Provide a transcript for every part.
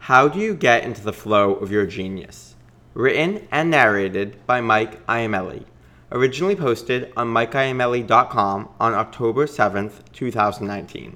How Do You Get Into the Flow of Your Genius? Written and narrated by Mike Iamelli. Originally posted on mikeiamelli.com on October 7th, 2019.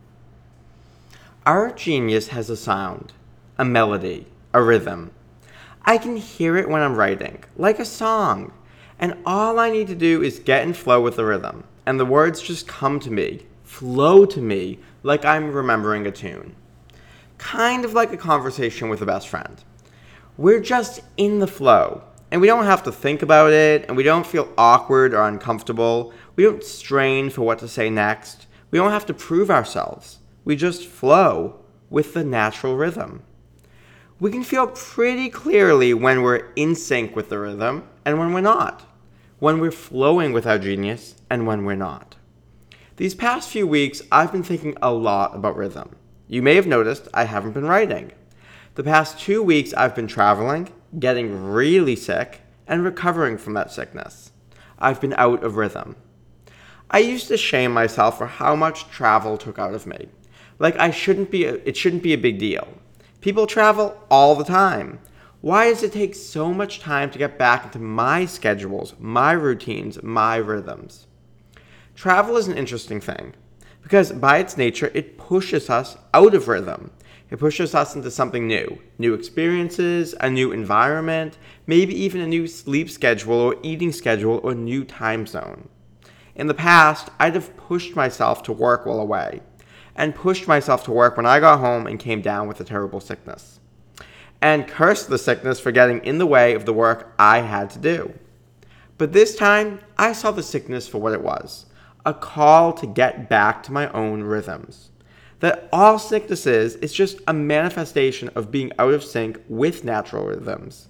Our genius has a sound, a melody, a rhythm. I can hear it when I'm writing, like a song. And all I need to do is get in flow with the rhythm, and the words just come to me, flow to me, like I'm remembering a tune. Kind of like a conversation with a best friend. We're just in the flow, and we don't have to think about it, and we don't feel awkward or uncomfortable. We don't strain for what to say next. We don't have to prove ourselves. We just flow with the natural rhythm. We can feel pretty clearly when we're in sync with the rhythm and when we're not. When we're flowing with our genius and when we're not. These past few weeks, I've been thinking a lot about rhythm. You may have noticed I haven't been writing. The past 2 weeks, I've been traveling, getting really sick, and recovering from that sickness. I've been out of rhythm. I used to shame myself for how much travel took out of me. Like it shouldn't be a big deal. People travel all the time. Why does it take so much time to get back into my schedules, my routines, my rhythms? Travel is an interesting thing because by its nature, it pushes us out of rhythm. It pushes us into something new experiences, a new environment, maybe even a new sleep schedule or eating schedule or new time zone. In the past, I'd have pushed myself to work while away and pushed myself to work when I got home and came down with a terrible sickness. And cursed the sickness for getting in the way of the work I had to do. But this time, I saw the sickness for what it was, a call to get back to my own rhythms. That all sickness is just a manifestation of being out of sync with natural rhythms.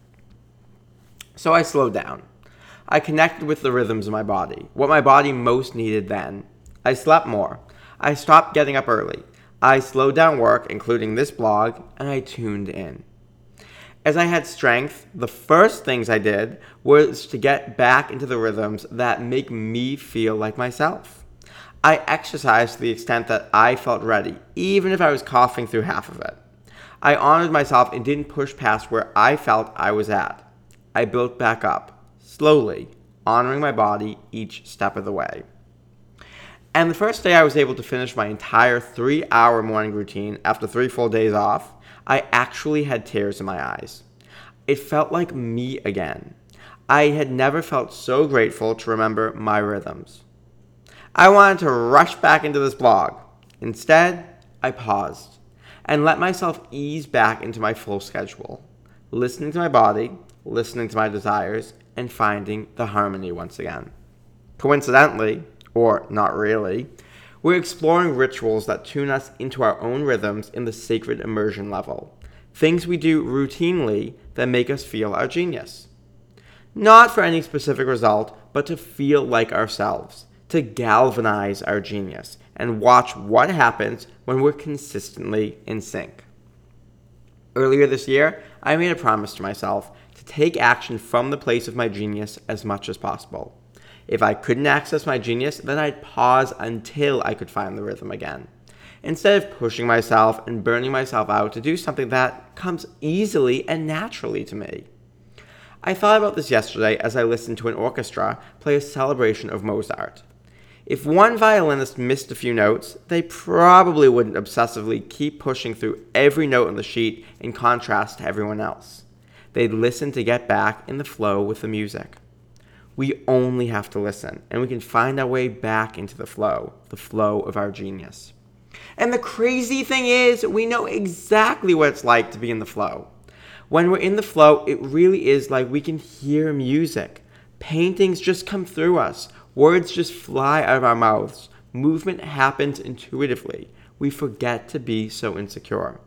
So I slowed down. I connected with the rhythms of my body, what my body most needed then. I slept more. I stopped getting up early. I slowed down work, including this blog, and I tuned in. As I had strength, the first things I did was to get back into the rhythms that make me feel like myself. I exercised to the extent that I felt ready, even if I was coughing through half of it. I honored myself and didn't push past where I felt I was at. I built back up, slowly, honoring my body each step of the way. And the first day I was able to finish my entire 3-hour morning routine after 3 full days off, I actually had tears in my eyes. It felt like me again. I had never felt so grateful to remember my rhythms. I wanted to rush back into this blog. Instead, I paused and let myself ease back into my full schedule, listening to my body, listening to my desires, and finding the harmony once again. Coincidentally, or not really, we're exploring rituals that tune us into our own rhythms in the sacred immersion level. Things we do routinely that make us feel our genius. Not for any specific result, but to feel like ourselves, to galvanize our genius, and watch what happens when we're consistently in sync. Earlier this year, I made a promise to myself to take action from the place of my genius as much as possible. If I couldn't access my genius, then I'd pause until I could find the rhythm again, instead of pushing myself and burning myself out to do something that comes easily and naturally to me. I thought about this yesterday as I listened to an orchestra play a celebration of Mozart. If one violinist missed a few notes, they probably wouldn't obsessively keep pushing through every note on the sheet in contrast to everyone else. They'd listen to get back in the flow with the music. We only have to listen, and we can find our way back into the flow of our genius. And the crazy thing is, we know exactly what it's like to be in the flow. When we're in the flow, it really is like we can hear music. Paintings just come through us. Words just fly out of our mouths. Movement happens intuitively. We forget to be so insecure.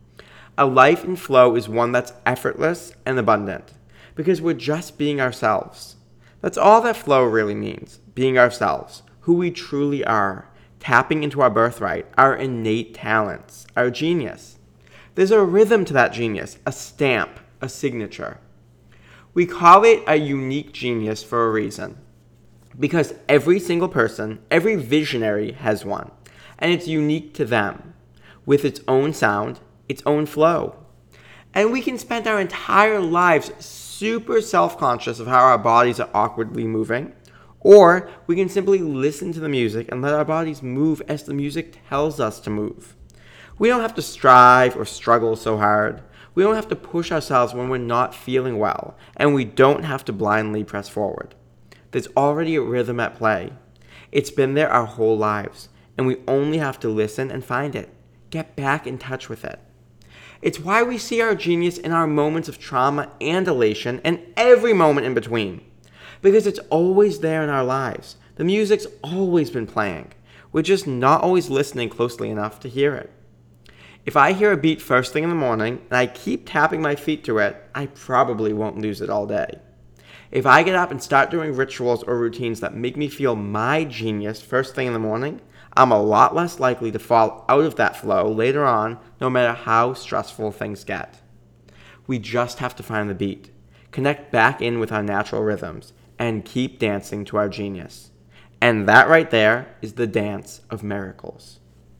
A life in flow is one that's effortless and abundant, because we're just being ourselves. That's all that flow really means, being ourselves, who we truly are, tapping into our birthright, our innate talents, our genius. There's a rhythm to that genius, a stamp, a signature. We call it a unique genius for a reason, because every single person, every visionary has one, and it's unique to them, with its own sound, its own flow. And we can spend our entire lives super self-conscious of how our bodies are awkwardly moving, or we can simply listen to the music and let our bodies move as the music tells us to move. We don't have to strive or struggle so hard. We don't have to push ourselves when we're not feeling well, and we don't have to blindly press forward. There's already a rhythm at play. It's been there our whole lives, and we only have to listen and find it. Get back in touch with it. It's why we see our genius in our moments of trauma and elation and every moment in between. Because it's always there in our lives. The music's always been playing. We're just not always listening closely enough to hear it. If I hear a beat first thing in the morning and I keep tapping my feet to it, I probably won't lose it all day. If I get up and start doing rituals or routines that make me feel my genius first thing in the morning, I'm a lot less likely to fall out of that flow later on, no matter how stressful things get. We just have to find the beat, connect back in with our natural rhythms, and keep dancing to our genius. And that right there is the dance of miracles.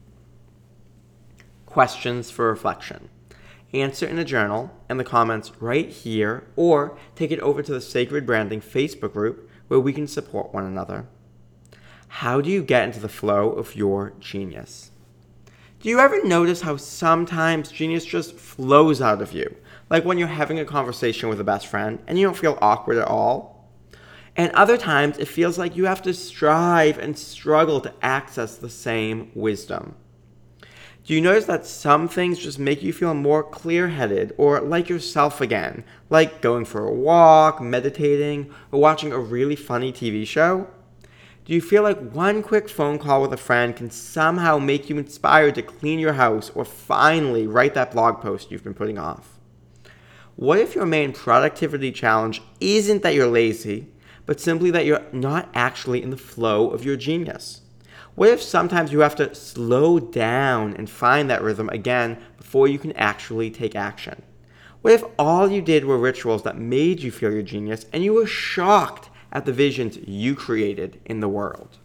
Questions for reflection. Answer in a journal and the comments right here, or take it over to the Sacred Branding Facebook group where we can support one another. How do you get into the flow of your genius? Do you ever notice how sometimes genius just flows out of you? Like when you're having a conversation with a best friend and you don't feel awkward at all? And other times it feels like you have to strive and struggle to access the same wisdom. Do you notice that some things just make you feel more clear-headed or like yourself again, like going for a walk, meditating, or watching a really funny TV show? Do you feel like one quick phone call with a friend can somehow make you inspired to clean your house or finally write that blog post you've been putting off? What if your main productivity challenge isn't that you're lazy, but simply that you're not actually in the flow of your genius? What if sometimes you have to slow down and find that rhythm again before you can actually take action? What if all you did were rituals that made you feel your genius and you were shocked at the visions you created in the world?